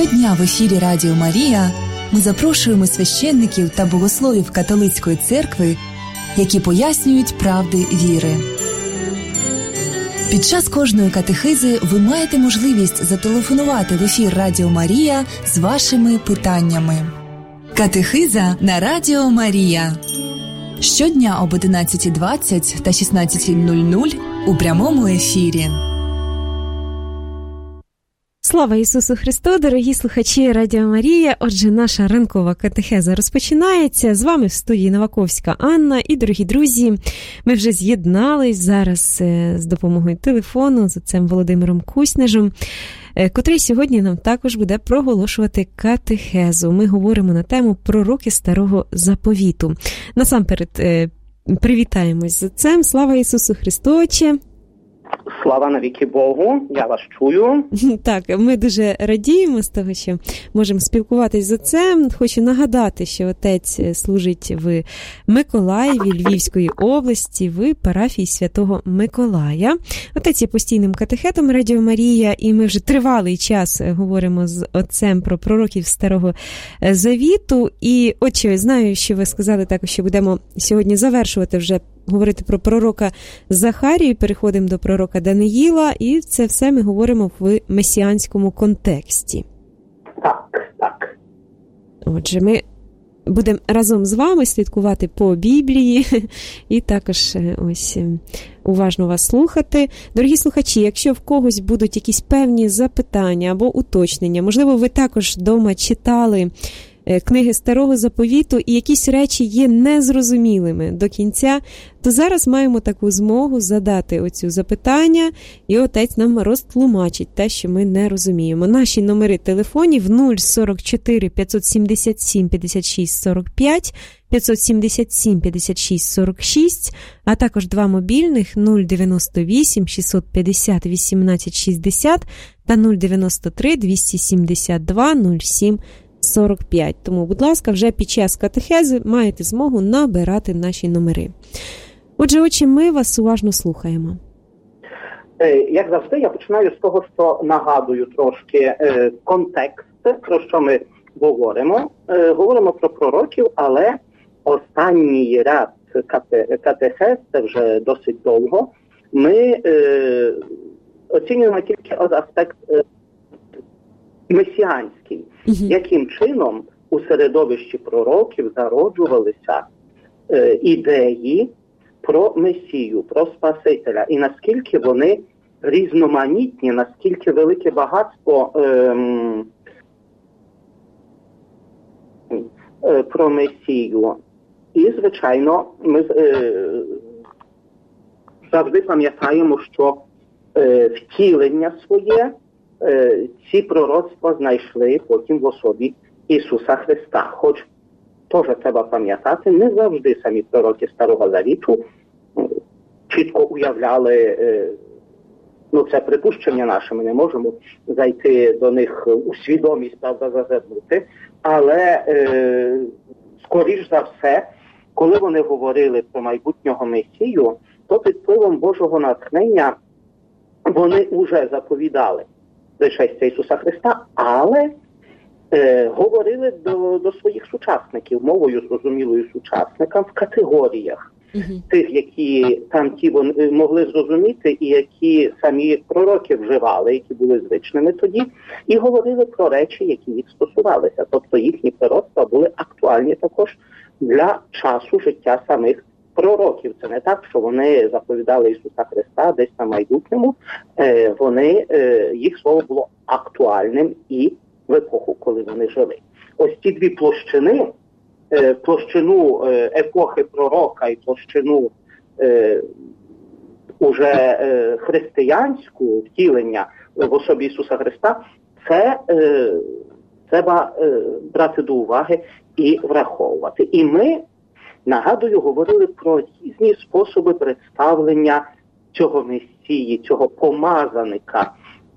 Щодня в ефірі Радіо Марія ми запрошуємо священників та богословів католицької церкви, які пояснюють правди віри. Під час кожної катехизи ви маєте можливість зателефонувати в ефір Радіо Марія з вашими питаннями. Катехиза на Радіо Марія. Щодня об 11:20 та 16:00 у прямому ефірі. Слава Ісусу Христу, дорогі слухачі Радіо Марія. Отже, наша ранкова катехеза розпочинається. З вами в студії Новаковська Анна. І, дорогі друзі, ми вже з'єднались зараз з допомогою телефону з отцем Володимиром Куснежем, котрий сьогодні нам також буде проголошувати катехезу. Ми говоримо на тему пророки Старого Заповіту. Насамперед, привітаємось з отцем. Слава Ісусу Христу, Отче! Слава навіки Богу, я вас чую. Так, ми дуже радіємо з того, що можемо спілкуватись з отцем. Хочу нагадати, що отець служить в Миколаєві, Львівської області, в парафії Святого Миколая. Отець є постійним катехетом Радіо Марія, і ми вже тривалий час говоримо з отцем про пророків Старого Завіту. І, отче, знаю, що ви сказали також, що будемо сьогодні завершувати вже говорити про пророка Захарію, переходимо до пророка Даниїла, і це все ми говоримо в месіанському контексті. Так. Отже, ми будемо разом з вами слідкувати по Біблії і також ось уважно вас слухати. Дорогі слухачі, якщо в когось будуть якісь певні запитання або уточнення, можливо, ви також вдома читали книги Старого Заповіту, і якісь речі є незрозумілими до кінця, то зараз маємо таку змогу задати оцю запитання, і отець нам розтлумачить те, що ми не розуміємо. Наші номери телефонів 044 577 56 45, 577 56 46, а також два мобільних 098 650 18 60 та 093 272 07 45. Тому, будь ласка, вже під час катехези маєте змогу набирати наші номери. Отже, отче, ми вас уважно слухаємо. Як завжди, я починаю з того, що нагадую трошки контекст, про що ми говоримо. Говоримо про пророків, але останній ряд катехез, це вже досить довго, ми оцінюємо тільки аспект месіанський. Яким чином у середовищі пророків зароджувалися ідеї про Месію, про Спасителя, і наскільки вони різноманітні, наскільки велике багатство про Месію. І, звичайно, ми завжди пам'ятаємо, що втілення своє ці пророцтва знайшли потім в особі Ісуса Христа. Хоч теж треба пам'ятати, не завжди самі пророки Старого Завіту чітко уявляли, це припущення наше, ми не можемо зайти до них у свідомість, правда, зазирнути, але скоріш за все, коли вони говорили про майбутнього Месію, то під впливом Божого натхнення вони вже заповідали пришестя Ісуса Христа, але говорили до своїх сучасників, мовою зрозумілою сучасникам, в категоріях тих, які там ті вони могли зрозуміти, і які самі пророки вживали, які були звичними тоді, і говорили про речі, які їх стосувалися. Тобто їхні пророцтва були актуальні також для часу життя самих пророків. Це не так, що вони заповідали Ісуса Христа десь на майбутньому. Їх слово було актуальним і в епоху, коли вони жили. Ось ці дві площини, площину епохи пророка і площину уже християнську втілення в особі Ісуса Христа, це треба брати до уваги і враховувати. І ми, нагадую, говорили про різні способи представлення цього Месії, цього помазаника,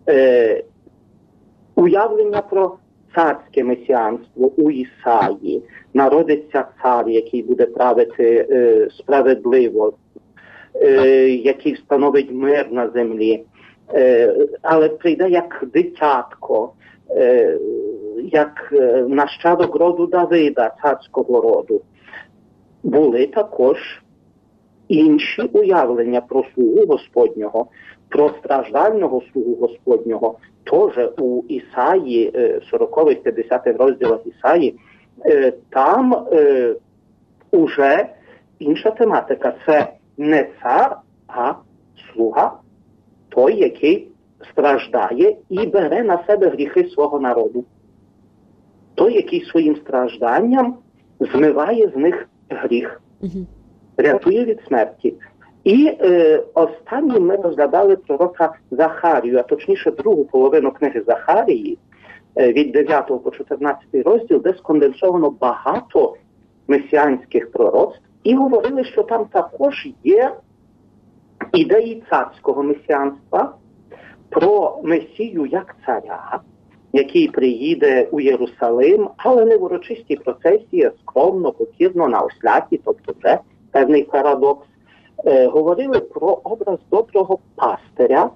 уявлення про царське месіанство у Ісаї. Народиться цар, який буде правити справедливо, який встановить мир на землі, але прийде як дитятко, як нащадок роду Давида, царського роду, були також інші уявлення про слугу Господнього, про страждального слугу Господнього. Тож у Ісаї, 40-50 розділах Ісаї, там уже інша тематика. Це не цар, а слуга, той, який страждає і бере на себе гріхи свого народу. Той, який своїм стражданням змиває з них гріх, рятує від смерті. І останнім ми розглядали пророка Захарію, а точніше другу половину книги Захарії, від 9 по 14 розділ, де сконденсовано багато месіанських пророцтв, і говорили, що там також є ідеї царського месіанства, про Месію як царя, який приїде у Єрусалим, але не в урочистій процесії, скромно, покірно, на осляті, тобто вже певний парадокс. Говорили про образ доброго пастиря,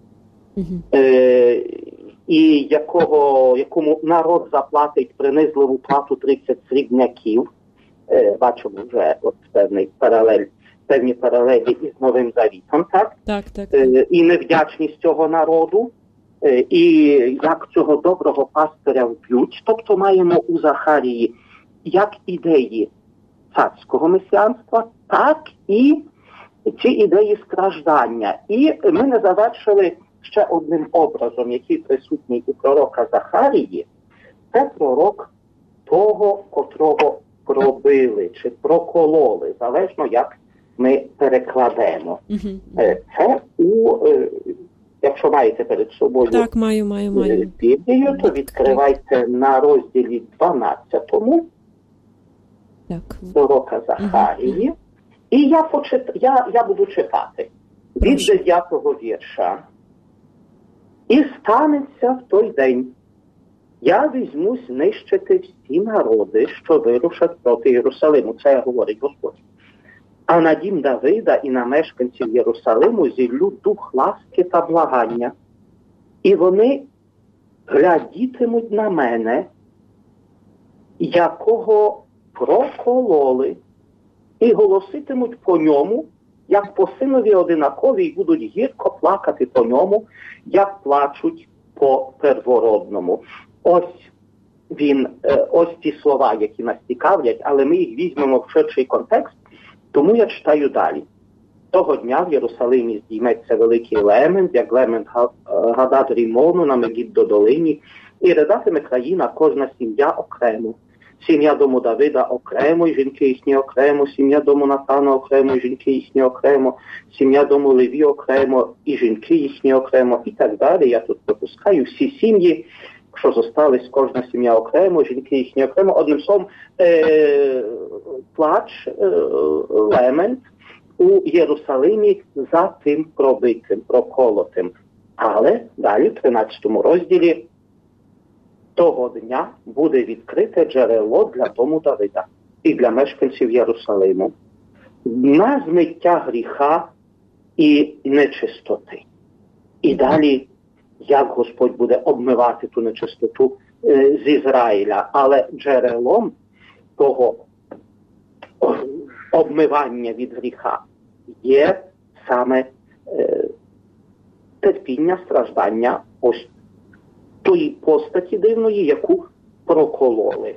і якому народ заплатить принизливу плату 30 срібняків. Бачимо вже от певні паралелі із Новим Завітом, так? Так. І невдячність цього народу, і як цього доброго пастиря вб'ють. Тобто маємо у Захарії як ідеї царського месіанства, так і ці ідеї страждання. І ми не завершили ще одним образом, який присутній у пророка Захарії. Це пророк того, котрого пробили чи прокололи, залежно як ми перекладемо. Це якщо маєте перед собою маю. Біблію, то відкривайте на розділі 12 пророка Захарії. І я буду читати від 9-го вірша. «І станеться в той день, я візьмусь нищити всі народи, що вирушать проти Єрусалиму». Це говорить Господь. «А на дім Давида і на мешканців Єрусалиму зіллю дух ласки та благання, і вони глядітимуть на мене, якого прокололи, і голоситимуть по ньому, як по синові одинакові, і будуть гірко плакати по ньому, як плачуть по первородному». Ось ті слова, які нас цікавлять, але ми їх візьмемо в ширший контекст, тому я читаю далі. «Того дня в Єрусалимі здійметься великий лемент, як лемент Гадад Рімону на Мегіддо-долині, і ридатиме країна, кожна сім'я окремо. Сім'я дому Давида окремо, і жінки їхні окремо, сім'я дому Натана окремо, і жінки їхні окремо, сім'я дому Леві окремо, і жінки їхні окремо», і так далі. Я тут пропускаю всі сім'ї, що зостались, кожна сім'я окремо, жінки їхні окремо. Одним словом, плач, лемент у Єрусалимі за тим пробитим, проколотим. Але далі, в 13 розділі, «Того дня буде відкрите джерело для дому Давида і для мешканців Єрусалиму на змиття гріха і нечистоти». І далі, як Господь буде обмивати ту нечистоту з Ізраїля. Але джерелом того обмивання від гріха є саме терпіння, страждання ось тої постаті дивної, яку прокололи.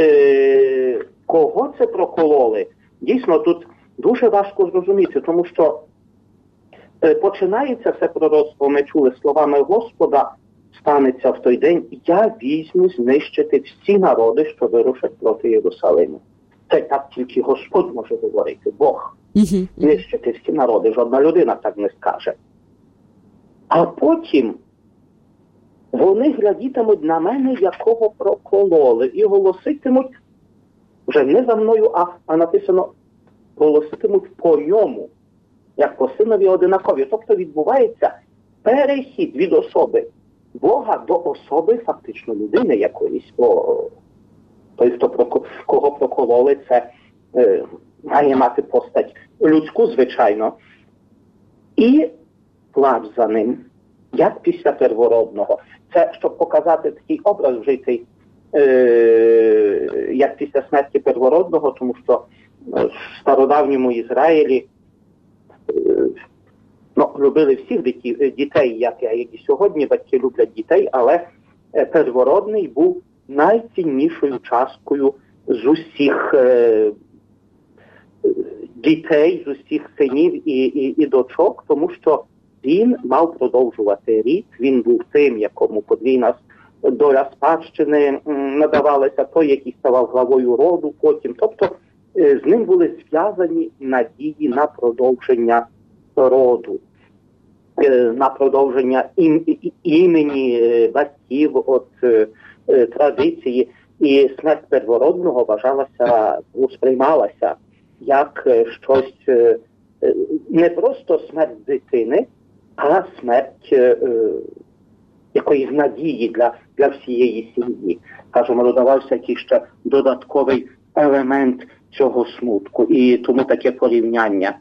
Кого це прокололи? Дійсно, тут дуже важко зрозуміти, тому що починається це пророцтво, ми чули словами Господа, станеться в той день, я візьму знищити всі народи, що вирушать проти Єрусалиму. Це так тільки Господь може говорити, Бог. Знищити всі народи, жодна людина так не скаже. А потім вони глядітимуть на мене, якого прокололи, і голоситимуть, вже не за мною, а написано, голоситимуть по ньому, як по синові одинакові. Тобто відбувається перехід від особи Бога до особи фактично людини якоїсь. Той, кого прокололи, це має мати постать людську, звичайно. І плач за ним, як після первородного. Це, щоб показати такий образ вжитий як після смерті первородного, тому що в стародавньому Ізраїлі любили всіх дітей, як і сьогодні батьки люблять дітей, але первородний був найціннішою часткою з усіх дітей, з усіх синів і дочок, тому що він мав продовжувати рід, він був тим, якому подвійна доля спадщини надавалася, той, який ставав главою роду потім. Тобто з ним були зв'язані надії на продовження роду, на продовження імені батьків, традиції. І смерть первородного сприймалася як щось, не просто смерть дитини, а смерть якоїсь надії для всієї сім'ї. Кажемо, додавався якийсь ще додатковий елемент цього смутку. І тому таке порівняння.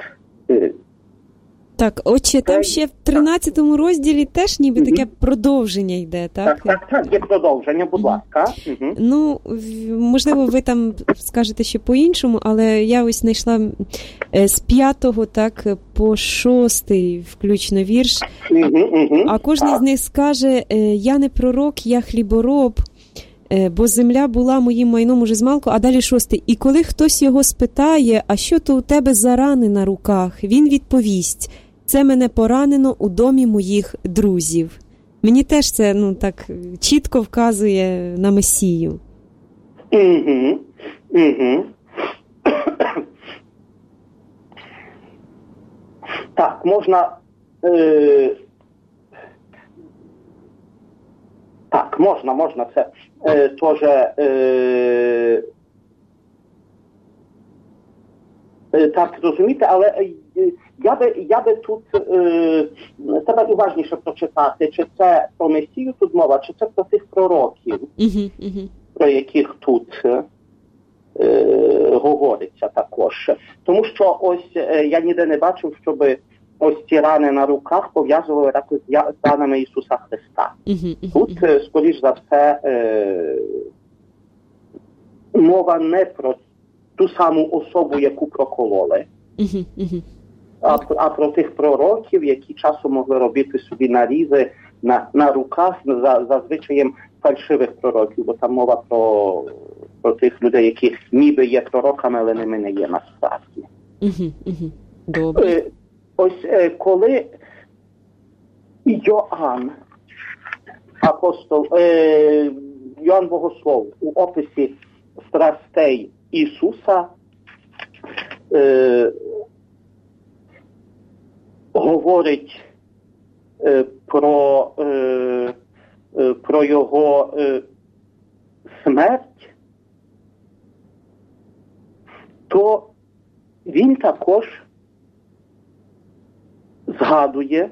Так, отче, там ще в 13-му розділі теж ніби таке продовження йде, так? Так, є продовження, будь ласка. Ну, можливо, ви там скажете ще по-іншому, але я ось знайшла з 5-го, так, по 6-й включно вірш, а кожен з них скаже: «Я не пророк, я хлібороб, бо земля була моїм майном уже змалку», а далі 6-й: «І коли хтось його спитає, а що то у тебе за рани на руках, він відповість: це мене поранено у домі моїх друзів». Мені теж це, так, чітко вказує на Месію. Так, можна... Так, можна це теж так розуміти, але я би тут треба уважніше прочитати, чи це про Месію тут мова, чи це про тих пророків, про яких тут говориться також. Тому що ось я ніде не бачив, щоб ось ці рани на руках пов'язували також з ранами Ісуса Христа. Тут, скоріш за все, мова не про ту саму особу, яку прокололи, а про тих пророків, які часом могли робити собі нарізи на руках за звичаєм фальшивих пророків, бо там мова про тих людей, які ніби є пророками, але ними не є насправді. Добре. Ось коли Йоанн, апостол, Йоанн Богослов у описі страстей Ісуса говорить про його смерть, то він також згадує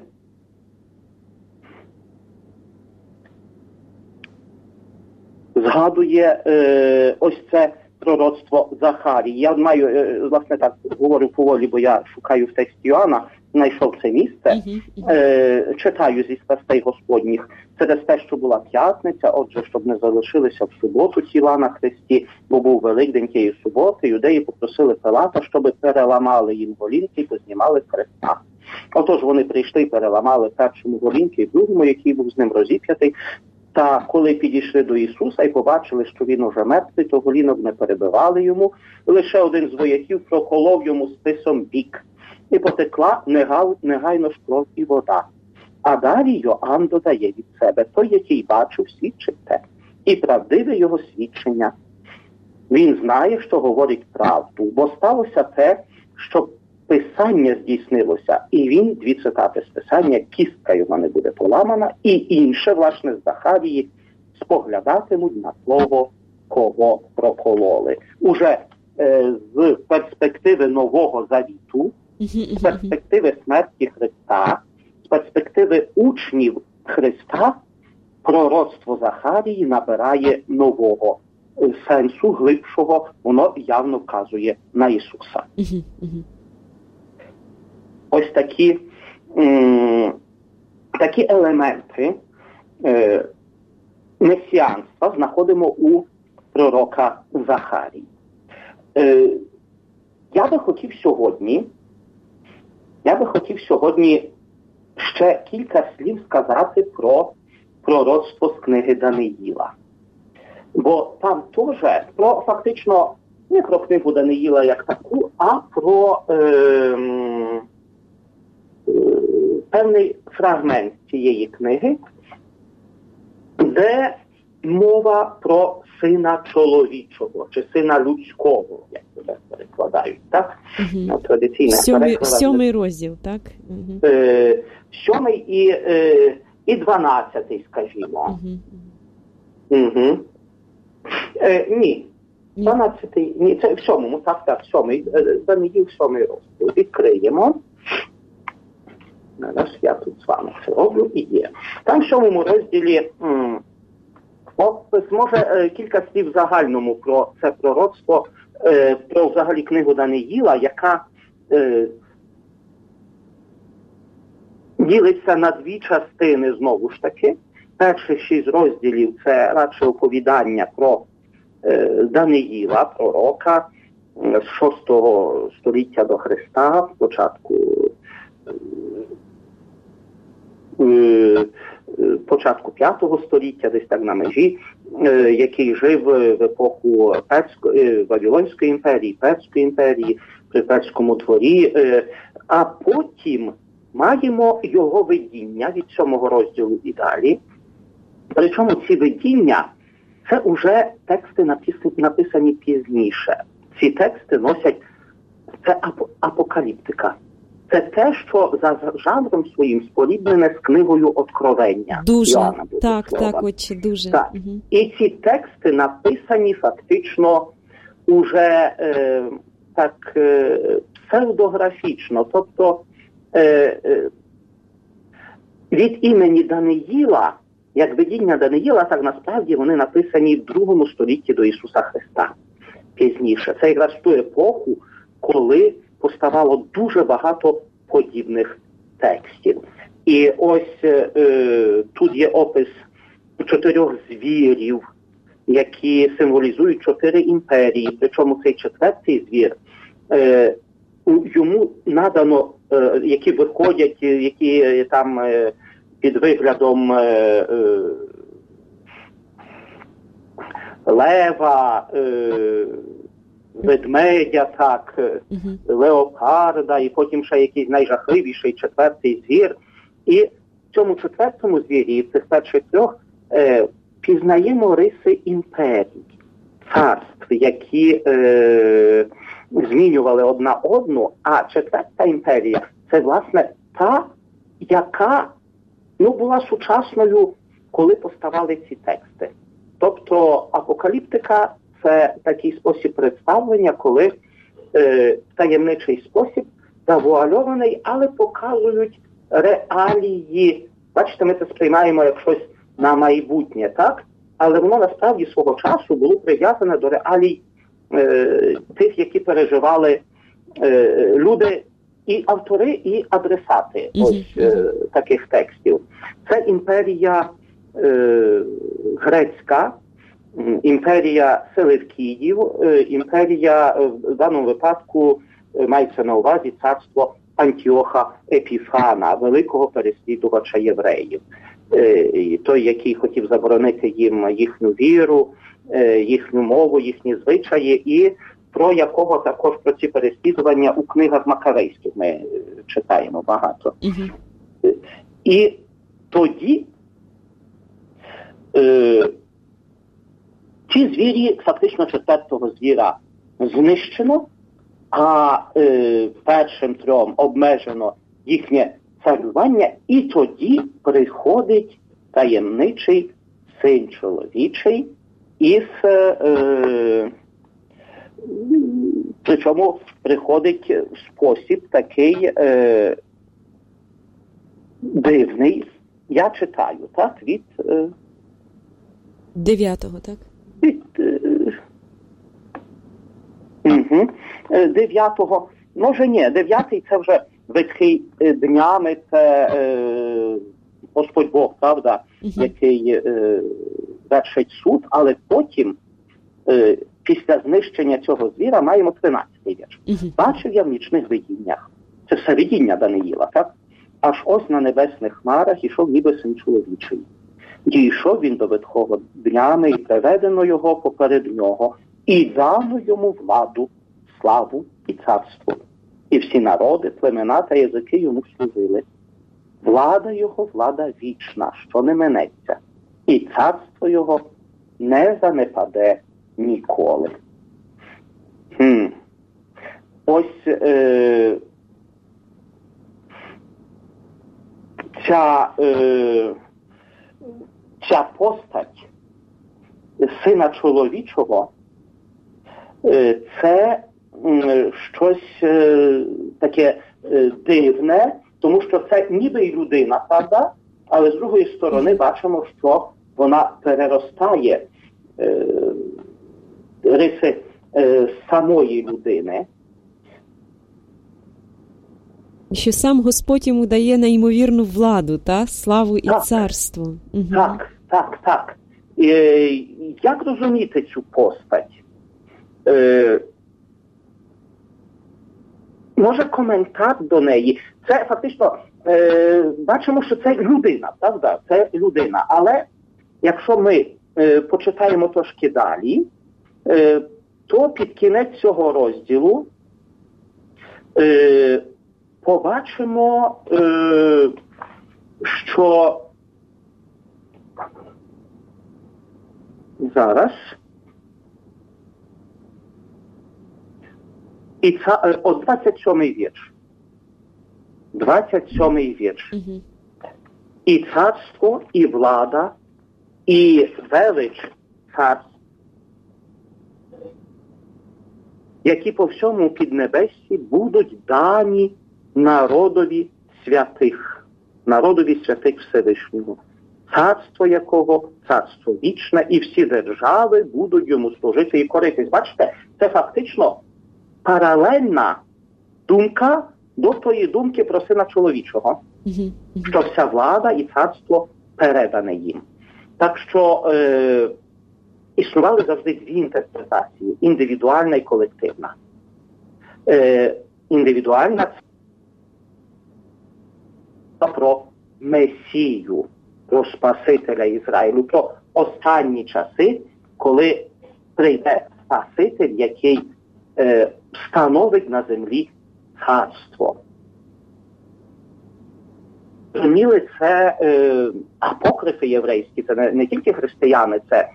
ось це пророцтво Захарії. Я маю, власне, так говорю поволі, бо я шукаю в тексті Йоанна, знайшов це місце, читаю зі страстей Господніх через те, що була п'ятниця, отже, щоб не залишилися в суботу тіла на хресті, бо був Великдень тієї суботи, юдеї попросили Пилата, щоб переламали їм голінки і познімали з хреста. Отож, вони прийшли і переламали першому голінки і другому, який був з ним розіп'ятий. Та коли підійшли до Ісуса і побачили, що він уже мертвий, то голінок не перебивали йому. Лише один з вояків проколов йому списом бік. І потекла негайно ж кров і вода. А далі Йоанн додає від себе: той, який бачив, свідчить те. І правдиве його свідчення. Він знає, що говорить правду, бо сталося те, що Писання здійснилося. І він, 2 цитати з Писання: кістка його не буде поламана, і інше, власне, з Захарії: споглядатимуть на того, кого прокололи. Уже з перспективи Нового Завіту, з перспективи смерті Христа, з перспективи учнів Христа, пророцтво Захарії набирає нового сенсу, глибшого, воно явно вказує на Ісуса. Ось такі елементи месіанства знаходимо у пророка Захарії. Я би хотів сьогодні ще кілька слів сказати про пророцтво з книги Даниїла. Бо там теж фактично не про книгу Даниїла як таку, а про певний фрагмент цієї книги, де мова про сина чоловічого, чи сина людського, як це перекладають, так? Угу. Традиційне сьомий розділ, так? Угу. 7 і 12, скажімо. Угу. Ні. 12-й, ні, це в 7-му, так, 7-й, Даниїл 7-й розділ. Відкриємо. Зараз я тут з вами це роблю і є. Там в 7-му розділі може кілька слів загальному про це пророцтво, про взагалі книгу Даниїла, яка ділиться на дві частини знову ж таки. Перші 6 розділів – це радше оповідання про Даниїла, пророка з 6 століття до Христа, початку 5 століття, десь так на межі, який жив в епоху Вавилонської імперії, Перської імперії, при Перському дворі, а потім маємо його видіння від 7 розділу і далі. Причому ці видіння – це вже тексти, написані пізніше. Ці тексти носять, це апокаліптика. Це те, що за жанром своїм споріднене з книгою Откровення. Дуже, так, отче, дуже. Так. Угу. І ці тексти написані фактично уже псевдографічно. Тобто від імені Даниїла, як видіння Даниїла, так насправді вони написані в 2 столітті до Ісуса Христа. Пізніше. Це якраз в ту епоху, коли поставало дуже багато подібних текстів. І ось тут є опис 4 звірів, які символізують 4 імперії. Причому цей 4-й звір, йому надано, які виходять, які там під виглядом лева, ведмедя, так, леопарда, і потім ще якийсь найжахливіший 4-й звір. І в цьому 4-му звірі, в цих перших 3, пізнаємо риси імперій, царств, які змінювали одна одну, а 4-та імперія – це, власне, та, яка була сучасною, коли поставали ці тексти. Тобто апокаліптика – це такий спосіб представлення, коли таємничий спосіб, завуальований, але показують реалії. Бачите, ми це сприймаємо як щось на майбутнє, так? Але воно насправді свого часу було прив'язане до реалій тих, які переживали люди, і автори, і адресати таких текстів. Це імперія грецька, імперія селевкідів, імперія, в даному випадку, мається на увазі царство Антіоха Епіфана, великого переслідувача євреїв. Той, який хотів заборонити їм їхню віру, їхню мову, їхні звичаї, і про якого також про ці переслідування у книгах Макавейських ми читаємо багато. І тоді ці звірі, фактично 4-го звіра знищено, а першим 3 обмежено їхнє царювання, і тоді приходить таємничий син чоловічий із, причому приходить в спосіб такий дивний. Я читаю, так, від 9-го, так? Від 9-го. Може ні, 9-й це вже ветхий днями, це Господь Бог, правда, який вершить суд, але потім, після знищення цього звіра, маємо 13-й вірш. Бачив я в нічних видіннях. Це все видіння Даниїла, так? Аж ось на небесних хмарах ішов ніби син чоловічий. Дійшов він до ветхого днями, і приведено його поперед нього, і дано йому владу, славу і царство. І всі народи, племена та язики йому служили. Влада його, влада вічна, що не минеться, і царство його не занепаде ніколи. Ось ця постать сина чоловічого, це щось таке дивне, тому що це ніби й людина, правда? Але з другої сторони бачимо, що вона переростає риси самої людини. Що сам Господь йому дає неймовірну владу, та? Славу і царство. Так. Як розуміти цю постать? Може коментар до неї? Це фактично, бачимо, що це людина, правда? Це людина. Але якщо ми почитаємо трошки далі, то під кінець цього розділу побачимо, що зараз і це, о 27-й вірш. 27-й вірш. І царство, і влада, і велич царств, які по всьому піднебесі будуть дані народові святих Всевишнього, царство якого царство вічне, і всі держави будуть йому служити і коритись. Бачите, це фактично паралельна думка до тої думки про сина чоловічого, що вся влада і царство передане їм. Так що існували завжди дві інтерпретації – індивідуальна і колективна. Індивідуальна – це про Месію, про Спасителя Ізраїлю, про останні часи, коли прийде Спаситель, який встановить на землі царство. Розуміли, це апокрифи єврейські, це не тільки християни, це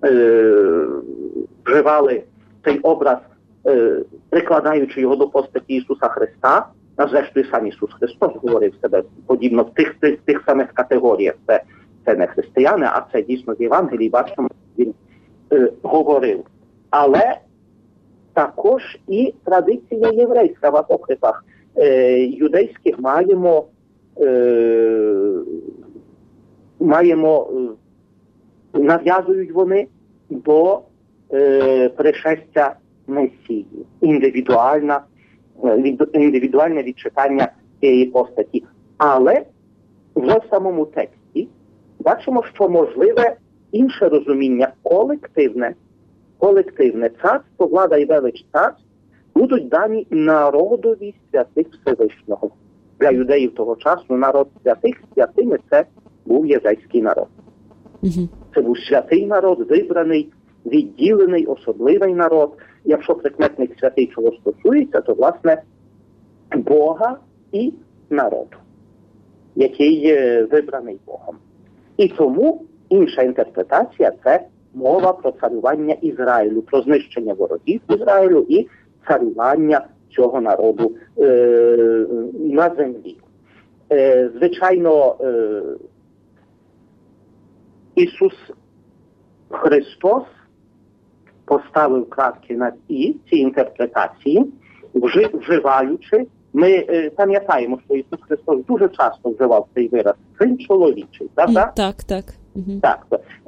вживали цей образ, прикладаючи його до постаті Ісуса Христа, а зрештою сам Ісус Христос говорив себе подібно в тих самих категоріях. Це не християни, а це дійсно з Євангелії, бачимо, він говорив. Але також і традиція єврейська в апокрифах юдейських нав'язують вони до пришестя Месії. Індивідуальне відчитання цієї постаті. Але вже в самому тексті бачимо, що можливе інше розуміння колективне царство, влада і велич царств будуть дані народові святих Всевишнього. Для юдеїв того часу народ святими це був єврейський народ. Це був святий народ, вибраний, відділений, особливий народ. Якщо прикметник святий чого стосується, то, власне, Бога і народу, який вибраний Богом. І тому інша інтерпретація – це мова про царювання Ізраїлю, про знищення ворогів Ізраїлю і царювання цього народу на землі. Звичайно, Ісус Христос поставив крапки над «і» цій інтерпретації, вживаючи, ми пам'ятаємо, що Ісус Христос дуже часто вживав цей вираз «син чоловічий», правда? Так. Так.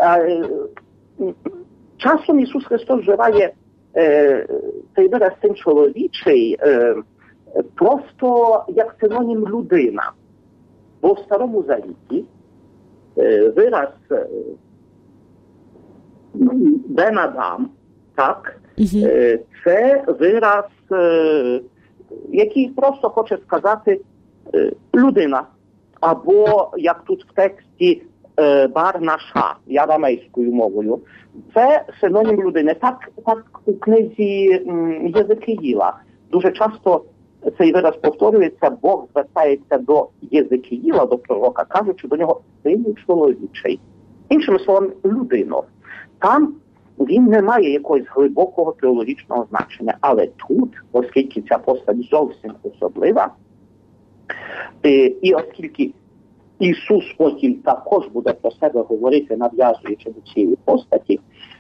Часом Ісус Христос вживає цей вираз «син чоловічий» просто як синонім людина. Бо в Старому Завіті вираз Бен Адам, так, це вираз, який просто хоче сказати людина. Або, як тут в тексті, бар наша, арамейською мовою. Це синонім людини. Так у книзі Єзекіїла. Дуже часто цей вираз повторюється, Бог звертається до Єзекіїла, до пророка, кажучи до нього сину чоловічий. Іншими словами, людино. Там він не має якогось глибокого теологічного значення. Але тут, оскільки ця постать зовсім особлива, і оскільки Ісус потім також буде про себе говорити, нав'язуючи до цієї постаті,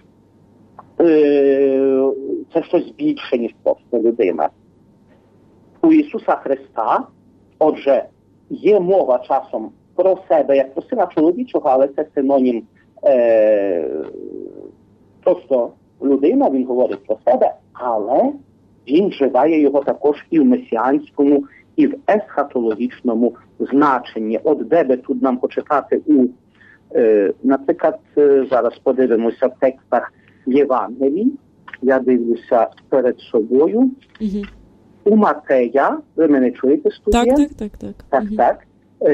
це щось більше, ніж просто людина. У Ісуса Христа, отже, є мова часом про себе як про сина чоловічого, але це синонім просто людина, він говорить про себе, але він вживає його також і в месіанському, і в есхатологічному значенні. От де би тут нам почитати наприклад, зараз подивимося в текстах Євангелій, я дивлюся перед собою, у Матея, ви мене чуєте, студія? Так.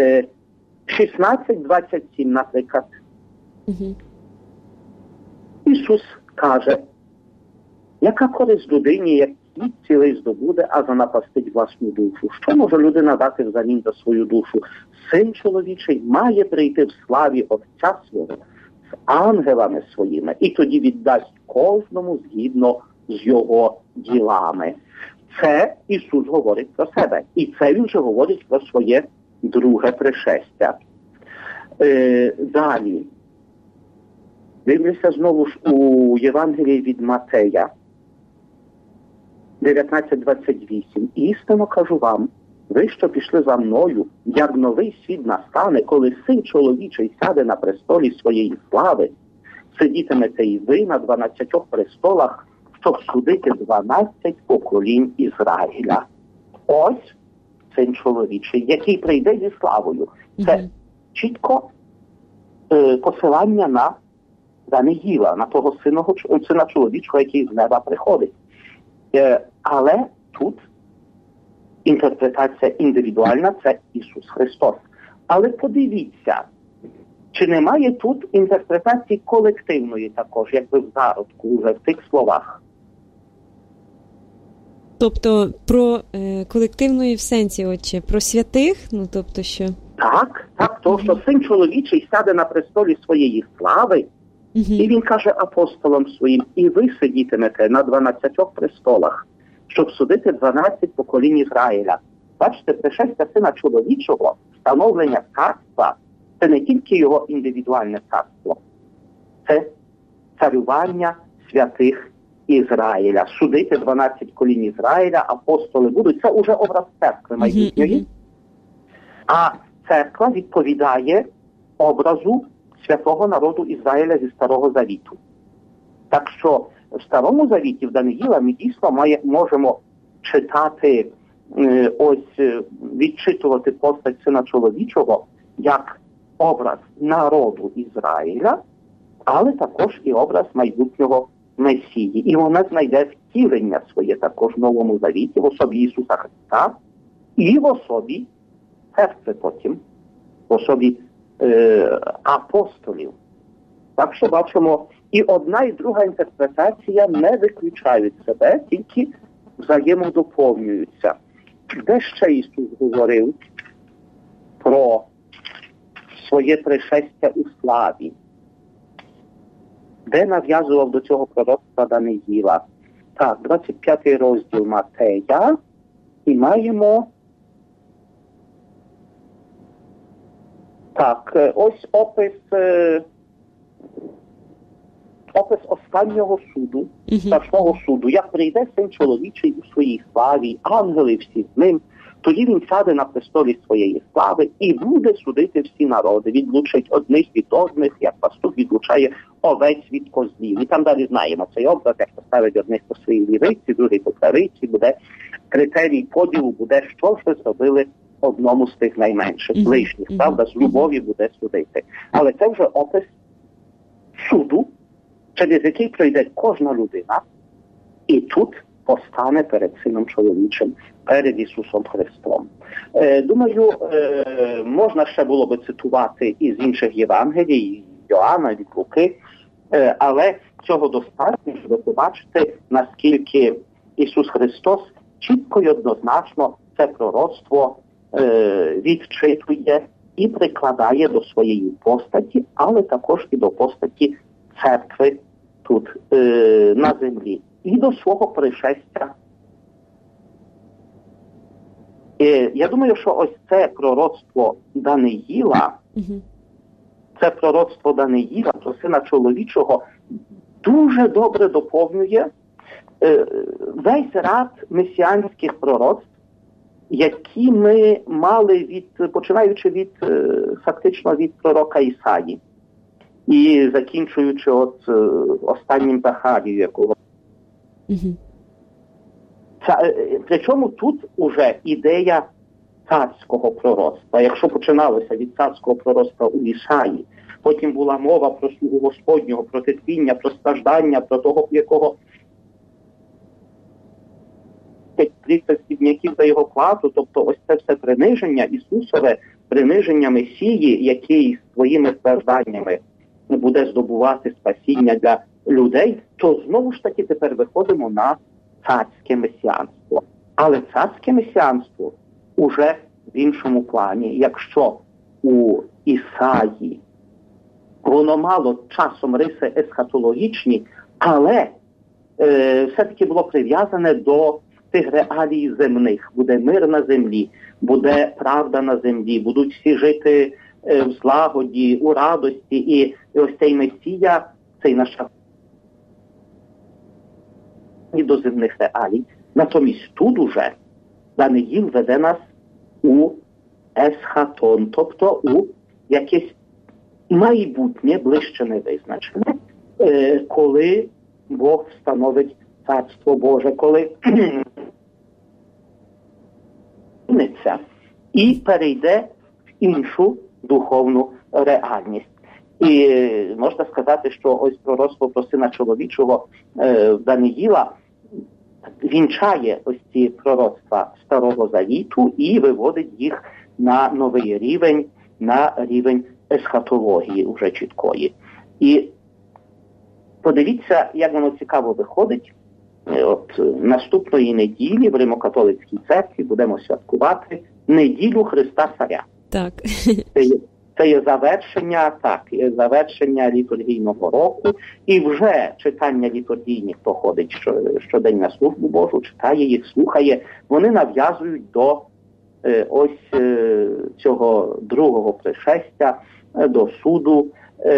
16:27, наприклад. Ісус каже, яка користь людині, як світ цілий здобуде, а занапастить власну душу? Що може людина дати взамін за свою душу? Син чоловічий має прийти в славі Отця свого з ангелами своїми, і тоді віддасть кожному згідно з його ділами. Це Ісус говорить про себе. І це він вже говорить про своє друге пришестя. Далі. Дивлюся знову ж у Євангелії від Матея. 19:28. Істинно кажу вам, ви, що пішли за мною, як новий світ настане, коли Син чоловічий сяде на престолі своєї слави, сидітимете і ви на 12 престолах, щоб судити 12 поколінь Ізраїля. Ось Син чоловічий, який прийде зі славою. Це чітко посилання на Даниїла, на того сина чоловічого, який з неба приходить. Але тут інтерпретація індивідуальна – це Ісус Христос. Але подивіться, чи немає тут інтерпретації колективної також, якби в зародку, вже в тих словах? Тобто про колективної в сенсі, отче, про святих? Ну, тобто що? Так, тому що Син чоловічий сяде на престолі своєї слави, і він каже апостолам своїм, і ви сидітимете на 12 престолах, щоб судити 12 поколінь Ізраїля. Бачите, пришестя Сина чоловічого, встановлення царства, це не тільки його індивідуальне царство, це царювання святих Ізраїля. Судити 12 колінь Ізраїля, апостоли будуть, це уже образ церкви майбутньої. А церква відповідає образу святого народу Ізраїля зі Старого Завіту. Так що в Старому Завіті, в Даниїла, ми дійсно можемо читати, відчитувати постать Сина чоловічого як образ народу Ізраїля, але також і образ майбутнього Месії. І вона знайде втілення своє також в Новому Завіті, в особі Ісуса Христа і в особі церкви потім, в особі апостолів. Так що бачимо, і одна, і друга інтерпретація не виключають себе, тільки взаємодоповнюються. Де ще Ісус говорив про своє пришестя у славі? Де нав'язував до цього пророцтва Даниїла? Так, 25 розділ Матея, і маємо так, ось опис останнього суду, страшного суду. Як прийде Син чоловічий у своїй славі, ангели всі з ним, тоді він сяде на престолі своєї слави і буде судити всі народи, відлучить одних від одних, як пастух відлучає овець від козлів. І там далі знаємо цей образ, як поставить одних по своїй лівиці, другий по правиці, буде критерій поділу, буде, що ж ви зробили одному з тих найменших, ближніх, правда, з любові буде судити. Але це вже опис суду, через який пройде кожна людина, і тут постане перед Сином Чоловічим, перед Ісусом Христом. Думаю, можна ще було би цитувати із інших Євангелій, Йоанна, від Луки, але цього достатньо, щоб побачити, наскільки Ісус Христос чітко і однозначно це пророцтво відчитує і прикладає до своєї постаті, але також і до постаті церкви тут на землі. І до свого пришестя. Я думаю, що ось це пророцтво Даниїла, про Сина Чоловічого, дуже добре доповнює весь ряд месіанських пророцтв, які ми мали починаючи фактично від пророка Ісаї і закінчуючи останнім Захарією, якого. Причому тут уже ідея царського пророцтва. Якщо починалося від царського пророцтва у Ісаї, потім була мова про слугу Господнього, про терпіння, про страждання, про того, якого 30 бідняків за його плату, тобто ось це все приниження Ісусове, приниження Месії, який своїми стражданнями буде здобувати спасіння для людей, то знову ж таки тепер виходимо на царське месіанство. Але царське месіанство уже в іншому плані. Якщо у Ісаї воно мало часом риси есхатологічні, але все-таки було прив'язане до тих реалій земних. Буде мир на землі, буде правда на землі, будуть всі жити в злагоді, у радості. І ось цей Месія, цей наш до земних реалій. Натомість тут уже Даниїл веде нас у есхатон, тобто у якесь майбутнє, ближче невизначене, коли Бог встановить Царство Боже, коли і перейде в іншу духовну реальність. І можна сказати, що ось пророцтво про Сина Чоловічого Даниїла вінчає ось ці пророцтва Старого Завіту і виводить їх на новий рівень, на рівень есхатології уже чіткої. І подивіться, як воно цікаво виходить. От наступної неділі в Римо-католицькій церкві будемо святкувати неділю Христа Царя. Так. Це є завершення літургійного року, і вже читання літургійних, хто ходить щодень на службу Божу, читає їх, слухає, вони нав'язують до ось цього другого пришестя, до суду,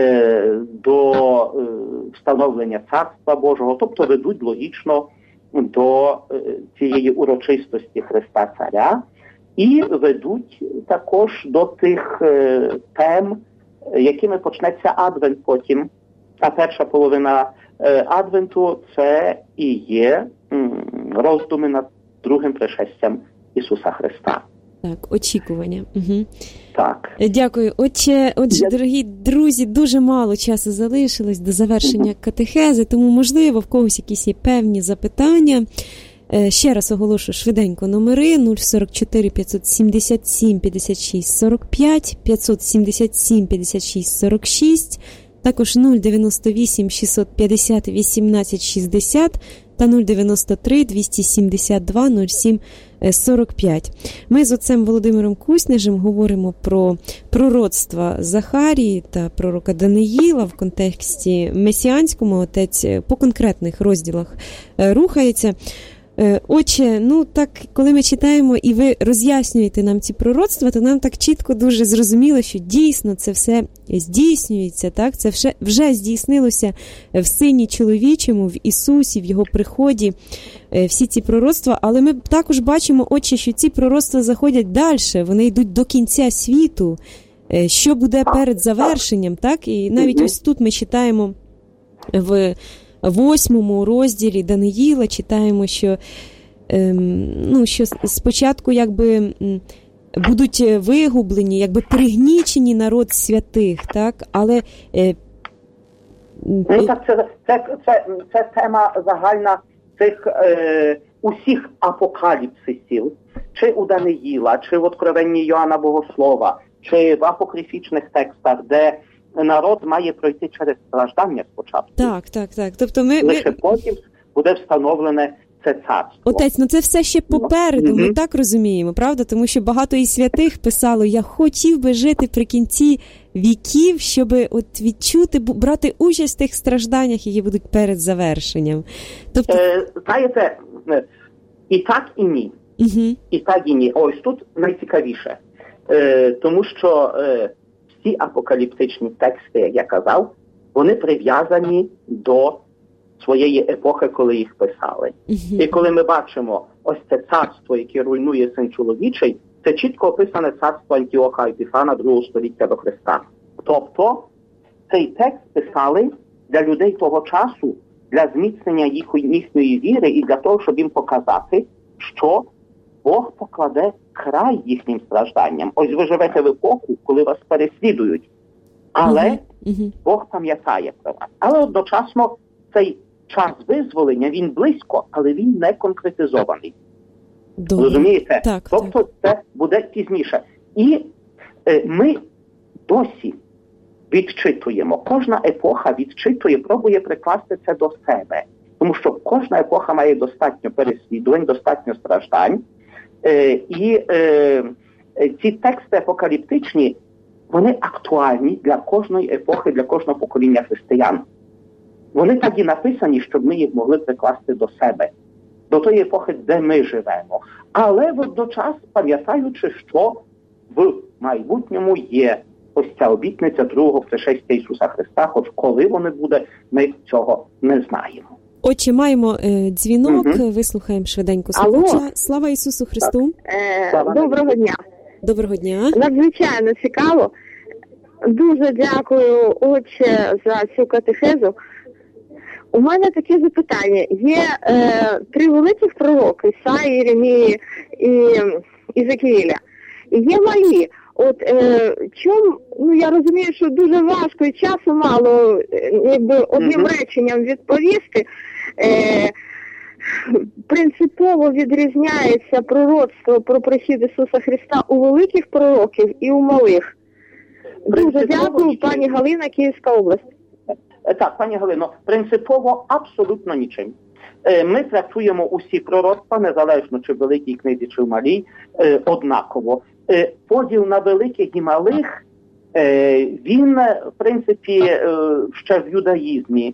до встановлення Царства Божого, тобто ведуть логічно до цієї урочистості Христа Царя, і ведуть також до тих тем, якими почнеться Адвент потім. А перша половина Адвенту – це і є роздуми над другим пришестям Ісуса Христа. Так, очікування. Угу. Так. Дякую. Отже, дорогі друзі, дуже мало часу залишилось до завершення катехези, тому, можливо, в когось якісь є певні запитання. Ще раз оголошу швиденько номери 044 577 56 45, 577 56 46, також 098 650 18 60 та 093 272 07 45. Ми з отцем Володимиром Куснежем говоримо про пророцтва Захарії та пророка Даниїла в контексті месіанському. Отець по конкретних розділах рухається. Отче, так, коли ми читаємо і ви роз'яснюєте нам ці пророцтва, то нам так чітко дуже зрозуміло, що дійсно це все здійснюється, так? Це вже здійснилося в Сині Чоловічому, в Ісусі, в Його приході, всі ці пророцтва, але ми також бачимо, Отче, що ці пророцтва заходять далі, вони йдуть до кінця світу, що буде перед завершенням, так? І навіть ось тут ми читаємо в 8 розділі Даниїла, читаємо, що, що спочатку будуть вигублені, пригнічені народ святих, так? Але Ну так, це тема загальна цих усіх апокаліпсисів, чи у Даниїла, чи в Откровенні Йоанна Богослова, чи в апокрифічних текстах, де народ має пройти через страждання спочатку. Так. Тобто лише потім буде встановлене це царство. Отець, ну це все ще попереду, ми так розуміємо, правда? Тому що багато із святих писало, я хотів би жити при кінці віків, щоб от відчути, брати участь в тих стражданнях, які будуть перед завершенням. Тобто... Знаєте, і так, і ні. І так, і ні. Ось тут найцікавіше. Тому що всі апокаліптичні тексти, як я казав, вони прив'язані до своєї епохи, коли їх писали. І коли ми бачимо ось це царство, яке руйнує Син Чоловічий, це чітко описане царство Антіоха Епіфана 2 століття до Христа. Тобто цей текст писали для людей того часу, для зміцнення їхньої віри і для того, щоб їм показати, що Бог покладе край їхнім стражданням. Ось ви живете в епоху, коли вас переслідують, але Бог пам'ятає про вас. Але одночасно цей час визволення, він близько, але він не конкретизований. Розумієте? Тобто це буде пізніше. І ми досі відчитуємо, кожна епоха відчитує, пробує прикласти це до себе. Тому що кожна епоха має достатньо переслідувань, достатньо страждань. І ці тексти апокаліптичні, вони актуальні для кожної епохи, для кожного покоління християн. Вони так і написані, щоб ми їх могли прикласти до себе, до тої епохи, де ми живемо. Але водночас пам'ятаючи, що в майбутньому є ось ця обітниця другого пришестя Ісуса Христа, хоч коли воно буде, ми цього не знаємо. Отче, маємо дзвінок, вислухаємо швиденько слухача. Слава Ісусу Христу! Доброго дня! Доброго дня! Надзвичайно цікаво. Дуже дякую, отче, за цю катехезу. У мене таке запитання. Є 3 великих пророки, Ісаї, Єремії і Ізекіїля. І є малі. От я розумію, що дуже важко і часу мало, одним реченням відповісти. Принципово відрізняється пророцтво про прихід Ісуса Христа у великих пророків і у малих. Дуже дякую, пані Галина, Київська область. Так, пані Галино, принципово абсолютно нічим. Ми трактуємо усі пророцтва, незалежно чи в великій книзі, чи в малій, однаково. Поділ на великих і малих, він, в принципі, ще в юдаїзмі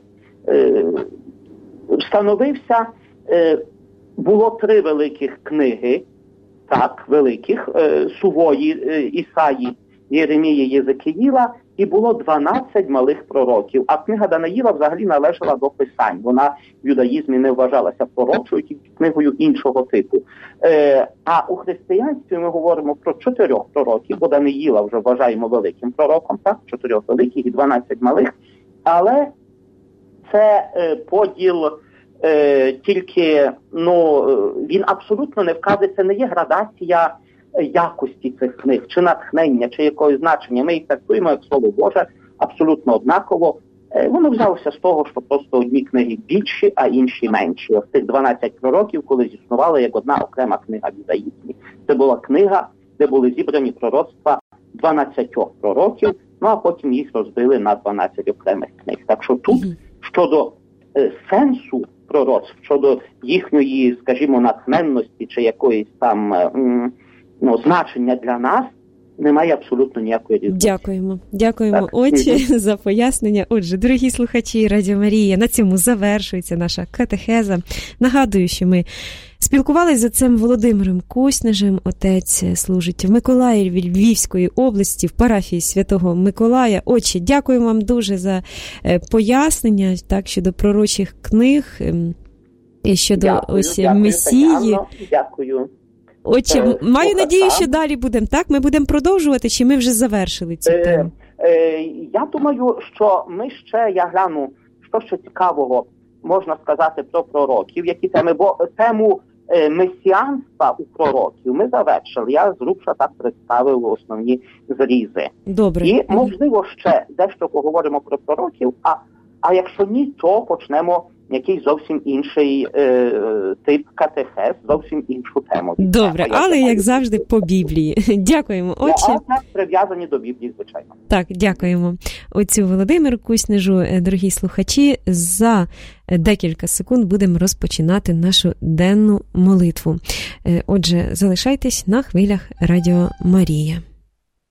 встановився. Було 3 великих книги, так, великих, Сувої, Ісаї, Єремії, Єзекіїла, і було 12 малих пророків. А книга Даниїла взагалі належала до Писань. Вона в юдаїзмі не вважалася пророчою, тільки книгою іншого типу. А у християнстві ми говоримо про 4 пророків, бо Даниїла вже вважаємо великим пророком, так? 4 великих і 12 малих. Але це поділ тільки, він абсолютно не вказує, це не є градація якості цих книг, чи натхнення, чи якогось значення. Ми їх трактуємо як Слово Боже, абсолютно однаково. Воно взялося з того, що просто одні книги більші, а інші менші. Ось цих 12 пророків, коли зіснували як одна окрема книга в юдаїзмі. Це була книга, де були зібрані пророцтва 12 пророків, а потім їх розбили на 12 окремих книг. Так що тут, щодо сенсу пророцтв, щодо їхньої, скажімо, натхненності, чи якоїсь там значення для нас, немає абсолютно ніякої різниці. Дякуємо, так. Отче, за пояснення. Отже, дорогі слухачі Радіо Марія, на цьому завершується наша катехеза. Нагадую, що ми спілкувалися з отцем Володимиром Коснежем. Отець служить в Миколаєві Львівської області, в парафії Святого Миколая. Отче, дякую вам дуже за пояснення, так, щодо пророчих книг, і щодо Месії. Дякую. Отче, маю надію, що далі будемо, так? Ми будемо продовжувати, чи ми вже завершили цю тему? Я думаю, що ми ще, я гляну, що ще цікавого можна сказати про пророків, які теми, бо тему месіанства у пророків ми завершили. Я зрубша так представив основні зрізи. Добре. І, можливо, ще дещо поговоримо про пророків, А якщо ні, то почнемо якийсь зовсім інший тип катехез, зовсім іншу тему. Добре, але, як завжди, по Біблії. Дякуємо, отче. Так, прив'язані до Біблії, звичайно. Так, дякуємо отцю Володимиру Куснежу. Дорогі слухачі, за декілька секунд будемо розпочинати нашу денну молитву. Отже, залишайтесь на хвилях Радіо Марія.